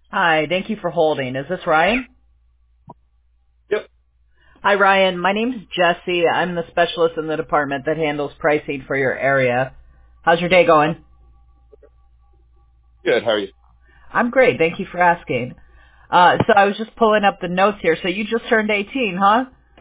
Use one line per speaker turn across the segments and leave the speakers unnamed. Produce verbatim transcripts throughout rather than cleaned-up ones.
Hi, thank you for holding. Is this Ryan?
Yep.
Hi, Ryan. My name's Jesse. I'm the specialist in the department that handles pricing for your area. How's your day going?
Good. How are you?
I'm great. Thank you for asking. Uh, so I was just pulling up the notes here. So you just turned eighteen, huh?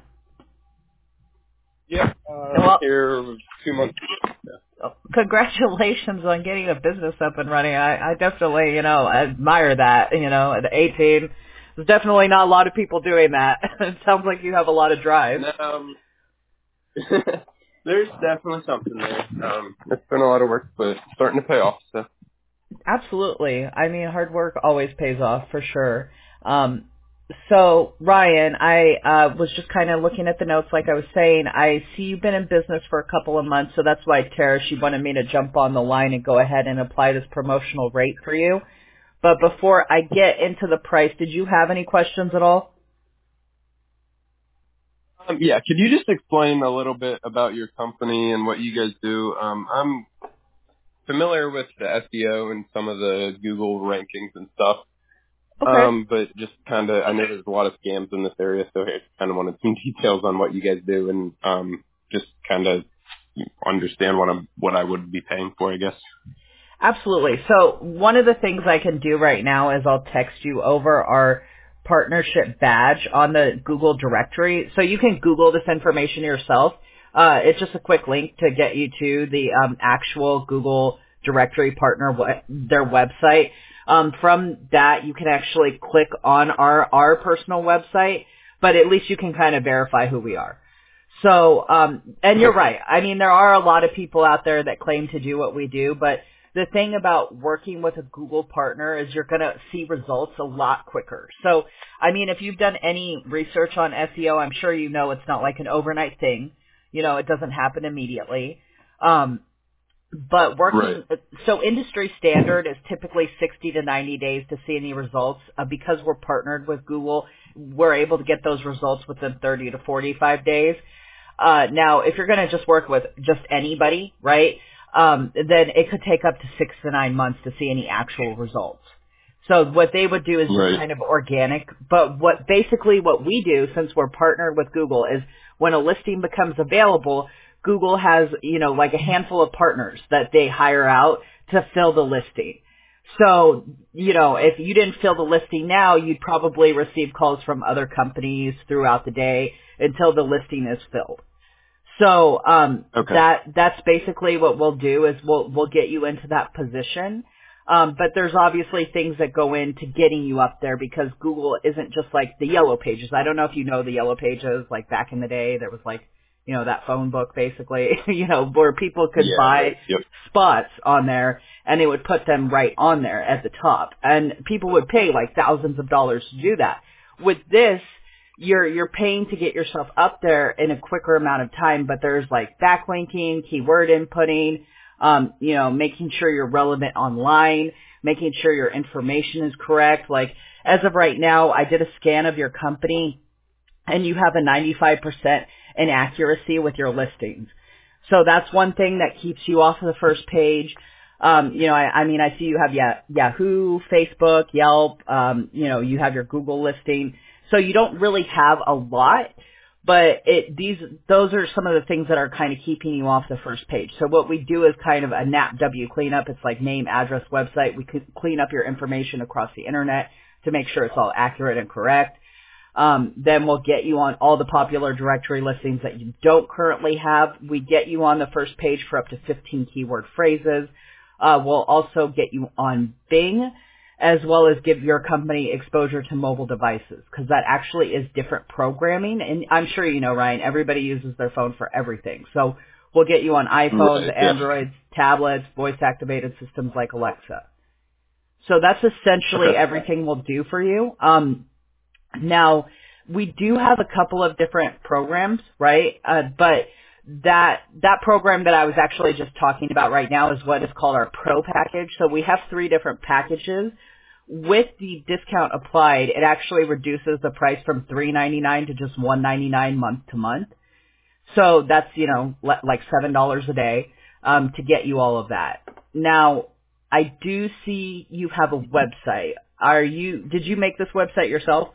Yeah. Uh,
Well,
here two months.
congratulations on getting a business up and running. I, I definitely, you know, admire that. You know, at eighteen, there's definitely not a lot of people doing that. It sounds like you have a lot of drive.
Yeah. Um, there's definitely something there. Um, it's been a lot of work, but it's starting to pay off. So.
Absolutely. I mean, hard work always pays off for sure. Um, so, Ryan, I uh, was just kind of looking at the notes like I was saying. I see you've been in business for a couple of months, so that's why Tara, she wanted me to jump on the line and go ahead and apply this promotional rate for you. But before I get into the price, did you have any questions at all?
Um, yeah. Could you just explain a little bit about your company and what you guys do? Um, I'm familiar with the S E O and some of the Google rankings and stuff.
Okay.
Um, but just kind of, I know there's a lot of scams in this area, so I kind of wanted some details on what you guys do and um, just kind of understand what I'm, what I would be paying for, I guess.
Absolutely. So one of the things I can do right now is I'll text you over our partnership badge on the Google directory. So you can Google this information yourself. Uh, it's just a quick link to get you to the um, actual Google directory partner, we- their website. Um, from that, you can actually click on our, our personal website, but at least you can kind of verify who we are. So, um, and you're right. I mean, there are a lot of people out there that claim to do what we do, but the thing about working with a Google partner is you're going to see results a lot quicker. So, I mean, if you've done any research on S E O, I'm sure you know it's not like an overnight thing. You know, it doesn't happen immediately. Um, but
Right.
working, so industry standard is typically sixty to ninety days to see any results. Uh, because we're partnered with Google, we're able to get those results within thirty to forty-five days. Uh, now, if you're going to just work with just anybody, right, um, then it could take up to six to nine months to see any actual results. So what they would do is just
Right.
kind of organic. But what basically what we do, since we're partnered with Google, is when a listing becomes available, Google has, you know, like a handful of partners that they hire out to fill the listing. So, you know, if you didn't fill the listing now, you'd probably receive calls from other companies throughout the day until the listing is filled. So um,
Okay.
that that's basically what we'll do is we'll we'll get you into that position. Um, but there's obviously things that go into getting you up there because Google isn't just like the yellow pages. I don't know if you know the yellow pages. Like back in the day, there was like, you know, that phone book basically, you know, where people could
Yeah.
buy
Right. Yep.
spots on there and they would put them right on there at the top. And people would pay like thousands of dollars to do that. With this, you're you're paying to get yourself up there in a quicker amount of time, but there's like backlinking, keyword inputting, um, you know, making sure you're relevant online, making sure your information is correct. Like as of right now, I did a scan of your company and you have a ninety-five percent inaccuracy with your listings. So that's one thing that keeps you off of the first page. Um, you know, I, I mean, I see you have Ya- Yahoo, Facebook, Yelp, um, you know, you have your Google listing. So you don't really have a lot, but it, these, those are some of the things that are kind of keeping you off the first page. So what we do is kind of a N A P W cleanup. It's like name, address, website. We could clean up your information across the internet to make sure it's all accurate and correct. Um, then we'll get you on all the popular directory listings that you don't currently have. We get you on the first page for up to fifteen keyword phrases. Uh, we'll also get you on Bing, as well as give your company exposure to mobile devices, because that actually is different programming. And I'm sure you know, Ryan, everybody uses their phone for everything. So we'll get you on iPhones,
Right. Yeah.
Androids, tablets, voice-activated systems like Alexa. So that's essentially
Okay.
everything we'll do for you. Um, now, we do have a couple of different programs, right? Uh, but that that program that I was actually just talking about right now is what is called our Pro package. So we have three different packages. With the discount applied, it actually reduces the price from three ninety-nine to just one ninety-nine month to month. So that's, you know, le- like seven dollars a day um, to get you all of that. Now, I do see you have a website. are you? Did you make this website yourself?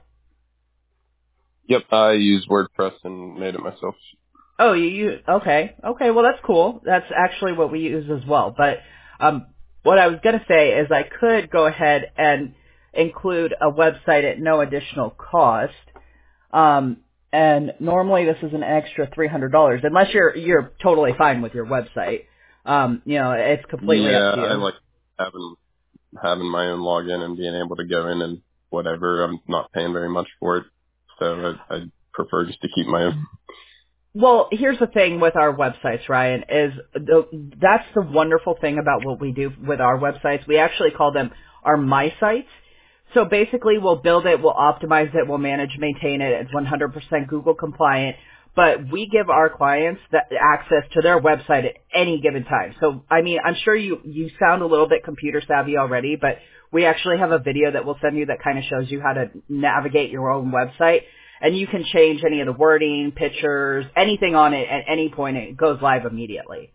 Yep, I use WordPress and made it myself.
Oh, you use, okay. Okay, well that's cool. That's actually what we use as well. But um, what I was going to say is I could go ahead and include a website at no additional cost. Um, and normally this is an extra three hundred dollars, unless you're you're totally fine with your website. Um, you know, it's completely
Yeah,
up to you.
I like having having my own login and being able to go in and whatever. I'm not paying very much for it, so I, I prefer just to keep my own.
Well, here's the thing with our websites, Ryan, is the, that's the wonderful thing about what we do with our websites. We actually call them our My Sites. So basically, we'll build it, we'll optimize it, we'll manage, maintain it. It's one hundred percent Google compliant, but we give our clients the access to their website at any given time. So, I mean, I'm sure you, you sound a little bit computer savvy already, but we actually have a video that we'll send you that kind of shows you how to navigate your own website. And you can change any of the wording, pictures, anything on it at any point. It goes live immediately.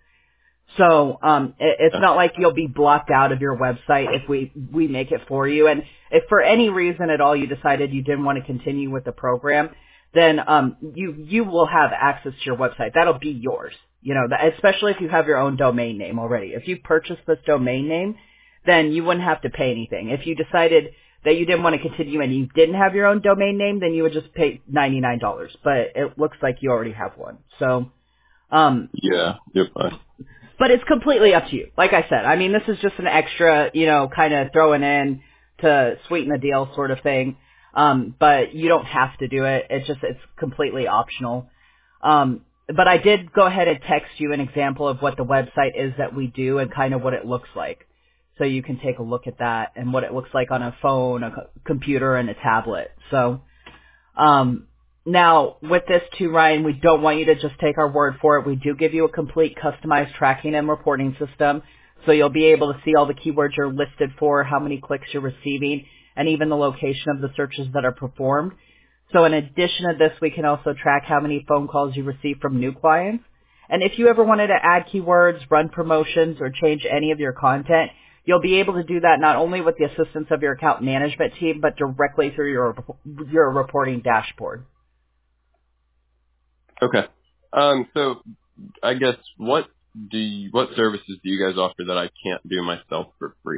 So um, it, it's not like you'll be blocked out of your website if we, we make it for you. And if for any reason at all you decided you didn't want to continue with the program, then um, you you will have access to your website. That'll be yours. You know, that, especially if you have your own domain name already. If you purchased this domain name, then you wouldn't have to pay anything. If you decided that you didn't want to continue and you didn't have your own domain name, then you would just pay ninety-nine dollars. But it looks like you already have one. So, um,
Yeah, yep. I,
but it's completely up to you. Like I said, I mean, this is just an extra, you know, kind of throwing in to sweeten the deal sort of thing. Um, but you don't have to do it. It's just, it's completely optional. Um, but I did go ahead and text you an example of what the website is that we do and kind of what it looks like. So you can take a look at that and what it looks like on a phone, a co- computer, and a tablet. So, um, now with this too, Ryan, we don't want you to just take our word for it. We do give you a complete customized tracking and reporting system. So you'll be able to see all the keywords you're listed for, how many clicks you're receiving, and even the location of the searches that are performed. So in addition to this, we can also track how many phone calls you receive from new clients. And if you ever wanted to add keywords, run promotions, or change any of your content, you'll be able to do that not only with the assistance of your account management team, but directly through your your reporting dashboard.
okay. Um. So I guess what do you, what services do you guys offer that I can't do myself for free?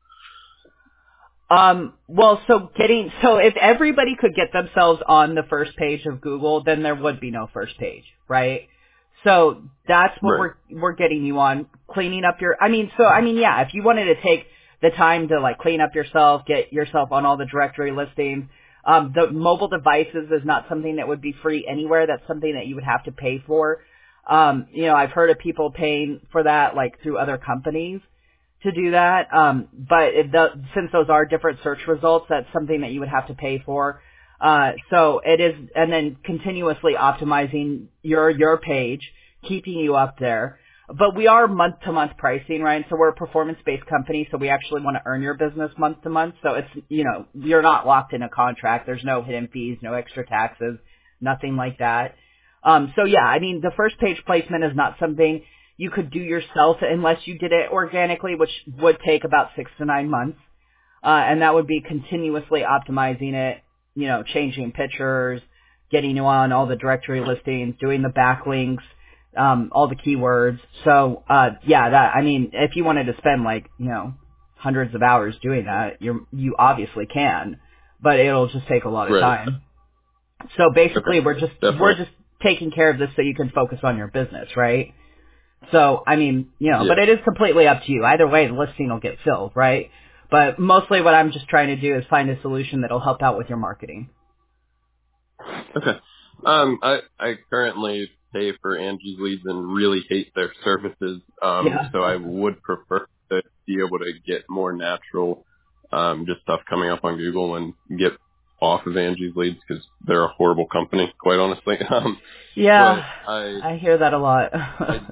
Um, well, so getting, so if everybody could get themselves on the first page of Google, then there would be no first page, right? So that's what
Right.
we're, we're getting you on, cleaning up your, I mean, so, I mean, yeah, if you wanted to take the time to like clean up yourself, get yourself on all the directory listings, um, the mobile devices is not something that would be free anywhere. That's something that you would have to pay for. Um, you know, I've heard of people paying for that like through other companies to do that. Um, but it, the, since those are different search results, that's something that you would have to pay for. Uh, so it is, and then continuously optimizing your, your page, keeping you up there. But we are month to month pricing, right? So we're a performance based company. So we actually want to earn your business month to month. So it's, you know, you're not locked in a contract. There's no hidden fees, no extra taxes, nothing like that. Um, so yeah, I mean, the first page placement is not something you could do yourself unless you did it organically, which would take about six to nine months. Uh, and that would be continuously optimizing it, you know, changing pictures, getting you on all the directory listings, doing the backlinks, um, all the keywords. So, uh, yeah, that, I mean, if you wanted to spend like, you know, hundreds of hours doing that, you you obviously can, but it'll just take a lot of
Right.
time. So basically
Okay.
we're just,
Definitely.
we're just taking care of this so you can focus on your business, right? So, I mean, you know,
Yeah.
but it is completely up to you. Either way, the listing will get filled, right? But mostly what I'm just trying to do is find a solution that'll help out with your marketing.
Okay. Um, I I currently pay for Angie's Leads and really hate their services. Um,
Yeah.
so I would prefer to be able to get more natural, um, just stuff coming up on Google and get off of Angie's Leads because they're a horrible company, quite honestly. Um,
Yeah,
but I
I hear that a lot.
I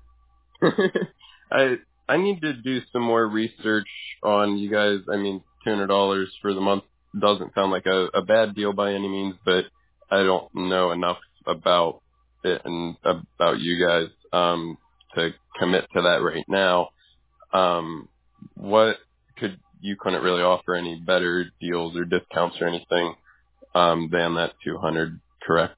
I I need to do some more research on you guys. I mean, two hundred dollars for the month doesn't sound like a, a bad deal by any means, but I don't know enough about it and about you guys um, to commit to that right now. Um, what could you couldn't really offer any better deals or discounts or anything um, than that two hundred, correct?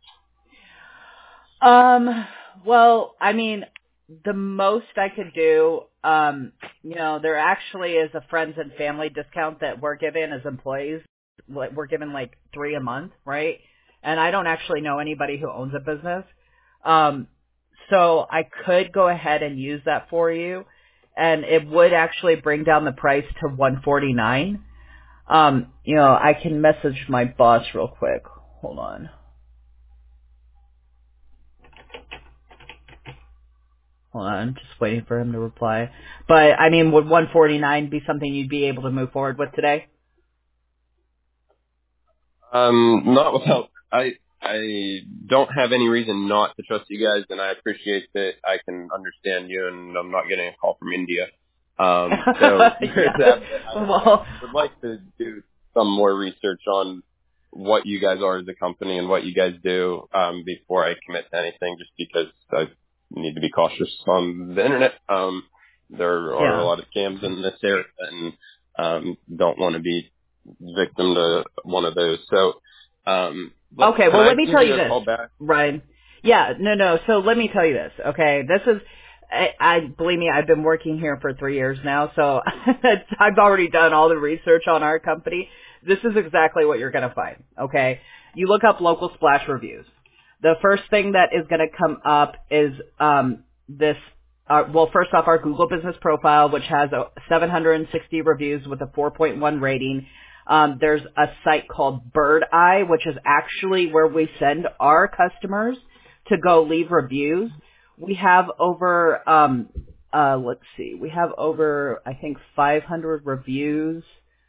Um, well, I mean, the most I could do, um, you know, there actually is a friends and family discount that we're giving as employees. Like, we're giving like three a month, right? And I don't actually know anybody who owns a business. Um, so I could go ahead and use that for you, and it would actually bring down the price to one forty-nine. Um, you know, I can message my boss real quick. Hold on. Hold on, just waiting for him to reply. But, I mean, would one forty-nine be something you'd be able to move forward with today?
Um, not without, I, I don't have any reason not to trust you guys, and I appreciate that I can understand you, and I'm not getting a call from India. Um, so there's
yeah.
that. I
Well,
would like to do some more research on what you guys are as a company and what you guys do um, before I commit to anything, just because I need to be cautious on the internet. Um, there are a
yeah.
lot of scams in this area, and um, don't want to be victim to one of those. So, um, let,
Okay,
can
well,
I
let me
give
tell
you
you
a
this,
call back?
Ryan. Yeah, no, no. So let me tell you this, okay? This is, I, I believe me, I've been working here for three years now, so I've already done all the research on our company. This is exactly what you're going to find, okay? You look up local splash reviews. The first thing that is going to come up is um, this. Uh, well, first off, our Google Business Profile, which has uh, seven hundred sixty reviews with a four point one rating. Um, there's a site called Bird Eye, which is actually where we send our customers to go leave reviews. We have over, um, uh, let's see, we have over, I think, five hundred reviews.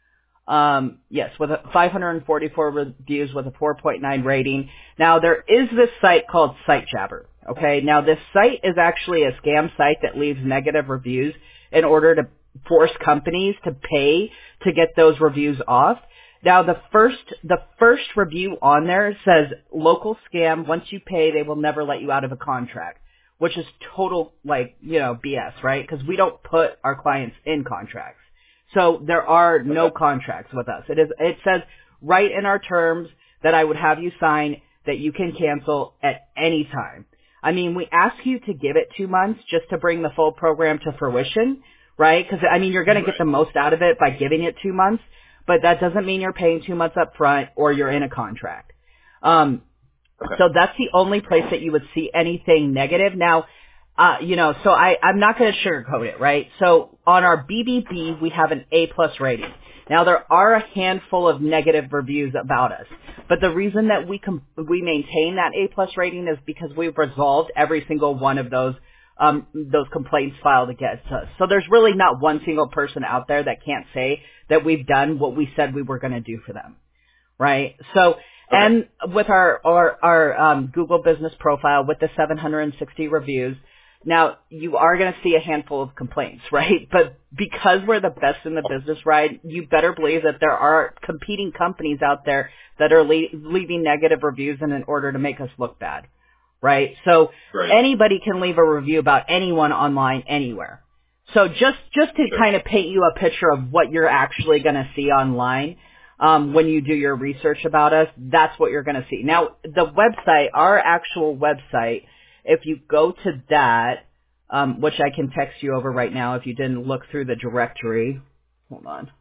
Um, yes, with a five hundred forty-four reviews with a four point nine rating. Now, there is this site called SiteJabber. Okay, now this site is actually a scam site that leaves negative reviews in order to force companies to pay to get those reviews off. Now, the first the first review on there says local scam. Once you pay, they will never let you out of a contract, which is total like you know B S, right? Because we don't put our clients in contracts. So there are no
Okay.
contracts with us. It is, it says right in our terms that I would have you sign that you can cancel at any time. I mean, we ask you to give it two months just to bring the full program to fruition, right? Because, I mean, you're going to get the most out of it by giving it two months, but that doesn't mean you're paying two months up front or you're in a contract. Um,
Okay.
so that's the only place that you would see anything negative. Now, uh, you know, so I, I'm not going to sugarcoat it, right? So on our B B B, we have an A plus rating. Now there are a handful of negative reviews about us, but the reason that we com- we maintain that A plus rating is because we've resolved every single one of those um, those complaints filed against us. So there's really not one single person out there that can't say that we've done what we said we were going to do for them. Right. So,
Okay.
and with our, our, our, um, Google Business Profile with the seven hundred sixty reviews, now you are going to see a handful of complaints, right? But because we're the best in the business, right, you better believe that there are competing companies out there that are le- leaving negative reviews in, in order to make us look bad, right? So
Right.
anybody can leave a review about anyone online anywhere. So just, just to
Sure.
kind of paint you a picture of what you're actually going to see online, um, when you do your research about us, that's what you're going to see. Now, the website, our actual website, if you go to that, um, which I can text you over right now if you didn't look through the directory. Hold on.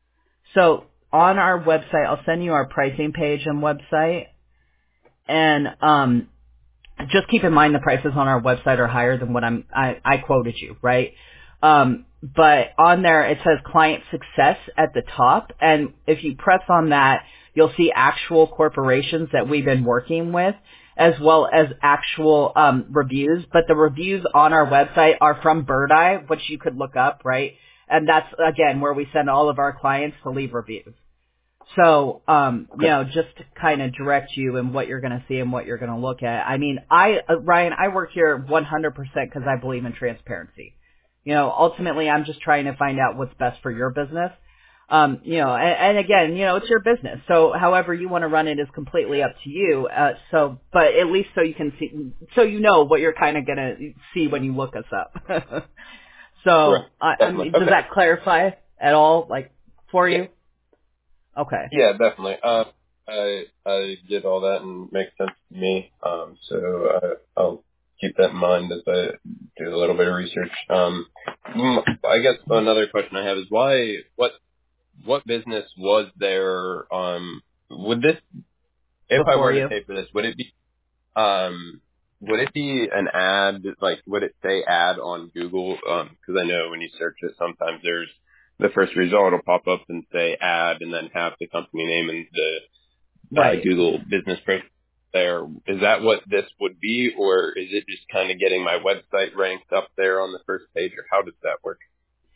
So on our website, I'll send you our pricing page and website. And um, just keep in mind the prices on our website are higher than what I'm I, I quoted you, right? Um, but on there it says client success at the top, and if you press on that, you'll see actual corporations that we've been working with, as well as actual um, reviews. But the reviews on our website are from Bird Eye, which you could look up, right? And that's again where we send all of our clients to leave reviews. So, um, you
Okay.
know, just to kind of direct you in what you're going to see and what you're going to look at. I mean, I, uh, Ryan, I work here one hundred percent because I believe in transparency. You know, ultimately, I'm just trying to find out what's best for your business. Um, you know, and, and again, you know, it's your business. So however you want to run it is completely up to you. Uh, so, but at least so you can see, so you know what you're kind of going to see when you look us up. So,
Correct.
I, I
Definitely.
mean, does
Okay.
that clarify at all? Like, for
Yeah.
you? Okay.
Yeah, definitely. Uh, I I get all that and makes sense to me. Um, so uh, I'll keep that in mind as I do a little bit of research. Um, mm, I guess another question I have is why what what business was there? Um, would this if I
Before
were to
you?
pay for this, would it be um would it be an ad? Like, would it say ad on Google? Because I know when you search it, sometimes there's the first result will pop up and say ad, and then have the company name and the uh,
Right.
Google business profile there. Is that what this would be, or is it just kind of getting my website ranked up there on the first page, or how does that work?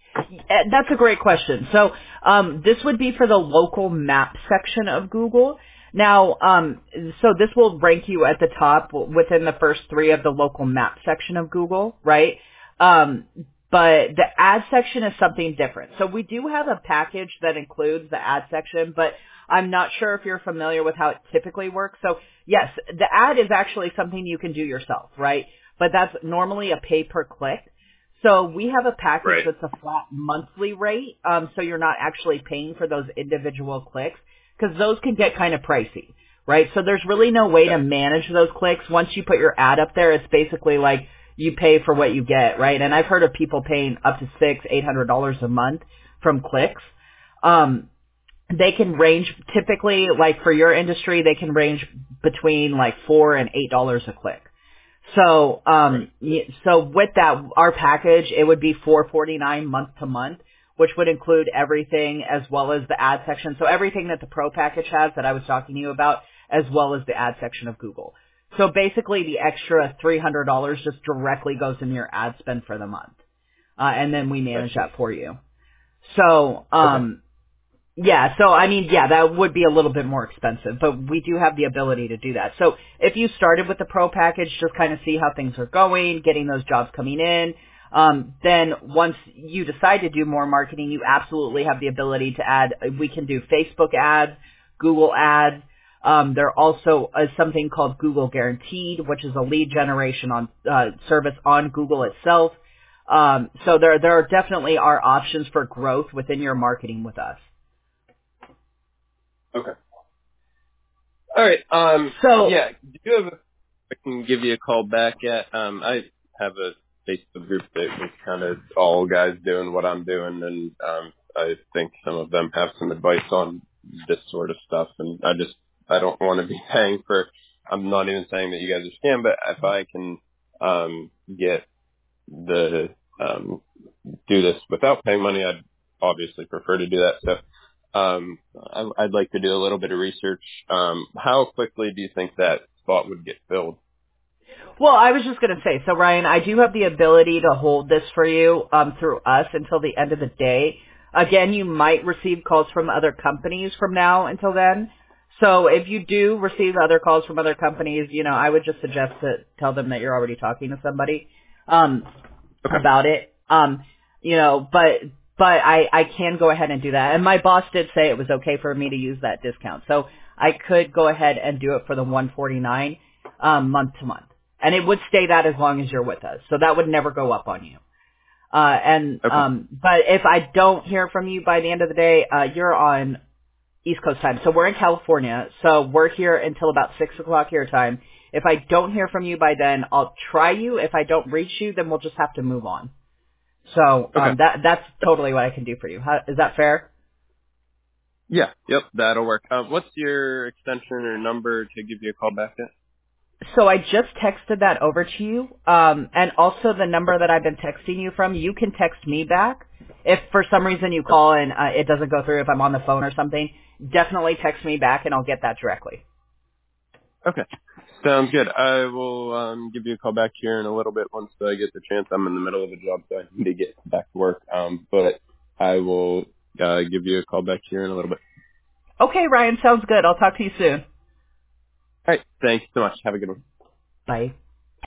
Uh, That's a great question. So um, this would be for the local map section of Google. Now, um, so this will rank you at the top within the first three of the local map section of Google, right? Um, but the ad section is something different. So we do have a package that includes the ad section, but I'm not sure if you're familiar with how it typically works. So yes, the ad is actually something you can do yourself, right? But that's normally a pay per click. So we have a package
Right.
that's a flat monthly rate, um, so you're not actually paying for those individual clicks, because those can get kind of pricey, right? So there's really no way
Yeah.
to manage those clicks. Once you put your ad up there, it's basically like you pay for what you get, right? And I've heard of people paying up to six, eight hundred dollars a month from clicks. Um, they can range typically, like for your industry, they can range between like four and eight dollars a click. So, um, y- so with that, our package, it would be four forty nine month to month, which would include everything as well as the ad section. So everything that the Pro package has that I was talking to you about, as well as the ad section of Google. So basically, the extra three hundred dollars just directly goes in your ad spend for the month, uh, and then we
I
manage
see.
that for you. So,
Okay.
um, yeah, so I mean, yeah, that would be a little bit more expensive, but we do have the ability to do that. So if you started with the Pro package, just kind of see how things are going, getting those jobs coming in. Um, then once you decide to do more marketing, you absolutely have the ability to add, we can do Facebook ads, Google ads. Um, there also is something called Google Guaranteed, which is a lead generation on uh, service on Google itself. Um, so there, there are definitely are options for growth within your marketing with us.
Okay. All right. Um.
So,
Yeah. Do you have? A, I can give you a call back at. Um. I have a Facebook group that is kind of all guys doing what I'm doing, and um. I think some of them have some advice on this sort of stuff, and I just I don't want to be paying for. I'm not even saying that you guys are scam, but if I can um get the um do this without paying money, I'd obviously prefer to do that. So um, I, I'd like to do a little bit of research. Um, how quickly do you think that spot would get filled?
well, I was just going to say, so Ryan, I do have the ability to hold this for you um, through us until the end of the day. Again, you might receive calls from other companies from now until then. So if you do receive other calls from other companies, you know, I would just suggest to tell them that you're already talking to somebody um,
Okay.
about it. Um, you know, but but I, I can go ahead and do that. And my boss did say it was okay for me to use that discount. So I could go ahead and do it for the one forty-nine um, month to month. And it would stay that as long as you're with us. So that would never go up on you. Uh, and,
Okay.
um, but if I don't hear from you by the end of the day, uh, you're on East Coast time. So we're in California. So we're here until about six o'clock your time. If I don't hear from you by then, I'll try you. If I don't reach you, then we'll just have to move on. So,
Okay.
um, that, that's totally what I can do for you. How, is that fair?
Yeah. Yep. That'll work. Um, what's your extension or number to give you a call back at?
So I just texted that over to you. Um, and also the number that I've been texting you from, you can text me back. If for some reason you call and uh, it doesn't go through, if I'm on the phone or something, definitely text me back and I'll get that directly.
Okay. Sounds good. I will um, give you a call back here in a little bit once I get the chance. I'm in the middle of a job, so I need to get back to work. Um, but I will uh, give you a call back here in a little bit.
Okay, Ryan, sounds good. I'll talk to you soon.
All right. Thanks so much. Have a good one.
Bye.